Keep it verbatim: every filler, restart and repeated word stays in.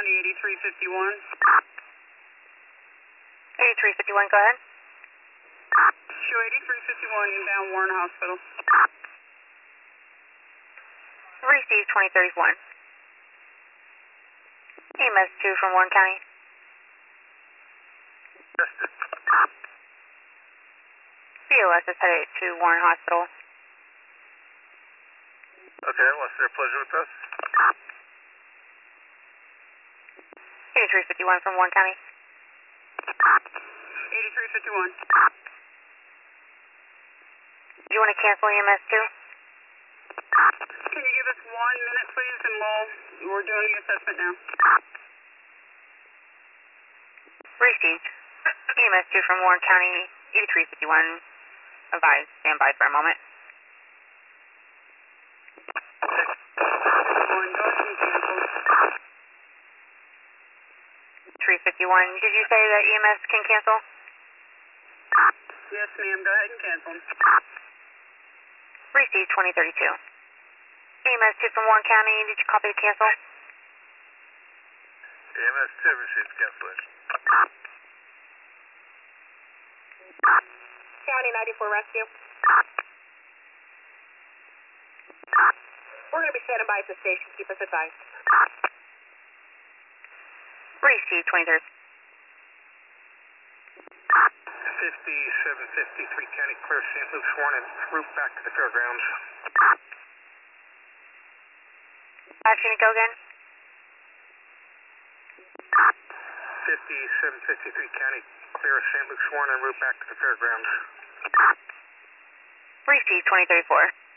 County eighty-three fifty-one. eighty-three fifty-one, go ahead. Show eighty-three fifty-one inbound Warren Hospital. Receive twenty thirty-one. E M S two from Warren County. B O S is headed to Warren Hospital. Okay, what's their pleasure with us? eighty-three fifty-one from Warren County. eighty-three fifty-one. Do you want to cancel E M S two? Can you give us one minute, please, and we'll, we're doing the assessment now. Received. E M S two from Warren County, eighty-three fifty-one. Advise, stand by for a moment. One, go ahead and cancel. three fifty-one. Did you say that E M S can cancel? Yes, ma'am. Go ahead and cancel. Received twenty thirty-two. E M S two from Warren County, did you copy the cancel? E M S two received cancellation. County ninety-four Rescue. We're going to be standing by at the station. Keep us advised. Received twenty thirty. fifty-seven fifty-three County clear Saint Luke's Warren and route back to the fairgrounds. Action to go again? fifty-seven fifty-three County clear Saint Luke's Warren and route back to the fairgrounds. Received twenty thirty-four.